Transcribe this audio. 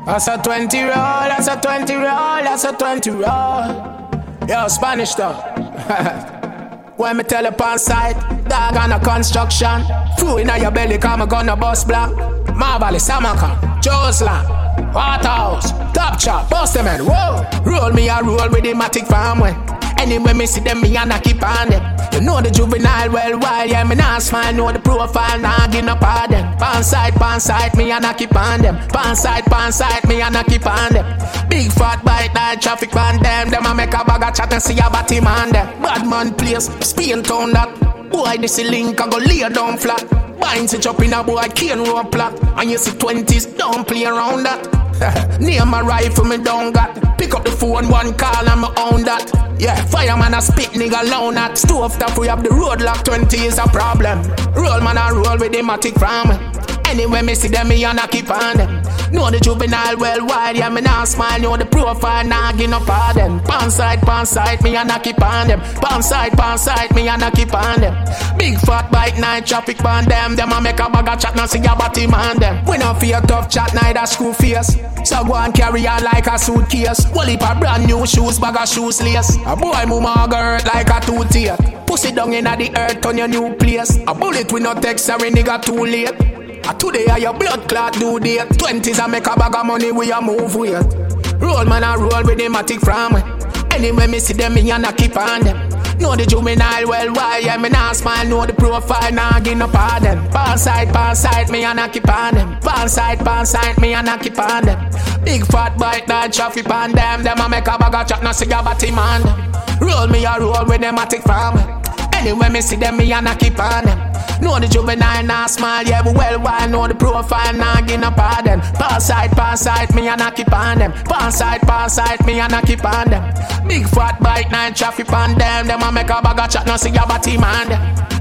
That's a 20 roll, that's a 20 roll, that's a 20 roll. Yo, Spanish though. When me tell you on site, dog on a construction. Food in your belly, come a gun a bus block. Marvally, Samaka, Joseland, Waterhouse, Top Chop, bust them and whoa. Roll me a roll with the matic farm way. Anyway me see them, me and I keep on them. You know the juvenile well wild, yeah, me nah smile, know the profile, nah give no pardon. Pan side, me and I keep on them. Pan side, me and I keep on them. Big fat bite, night traffic on them. Them a make a bag of chat and see a batty man them. Bad man place, Spain town that. Boy, this link, I go lay down flat. Binds it up in a boy, can't roll plot. And you see 20s, don't play around that. Name a rifle, me don't got. Pick up the phone, one call, and me own that. Yeah, fireman a spit, nigga loud at. Stove top, we have the road lock, 20 is a problem. Roll man a roll with the matic from me. Anyway, me see them, me and I keep on them. Know the juvenile well wide, yeah, me nah smile. Know the profile, nah give no pardon. Pan side, me and I keep on them. Pan side, me and I keep on them. Big fat bike, night traffic on them. Them a make a bag of chat, now see a body man them. We no fear tough chat, neither screw face. So go and carry on like a suitcase. Wall heap a brand new shoes, bag of shoes lace. A boy mama go hurt like a tooth. Pussy down inna the earth on your new place. A bullet we no text, sorry nigga too late. Today are your blood clot due date. 20s a make a bag of money, we a move with. Roll man a roll with the matic from me. Anyway me see them, me and I keep on them. Know the juvenile well why, yeah, me nah smile. Know the profile, nah give no pardon. Pan side, me and I keep on them. Pan side, me and I keep on them. Big fat bite, night traffic on them. Them a make a bag of chat, now see a batty man. Roll me a roll with the matic from me. Anyway me see them, me and I keep on them. Know the juvenile, nah smile, yeah, but well why. Know the profile, nah give no pardon. Pan side, me and I keep on them. Pan side, me and I keep on them. Big fat bite, night traffic on them. Them a make a bag of chat, now see a batty man.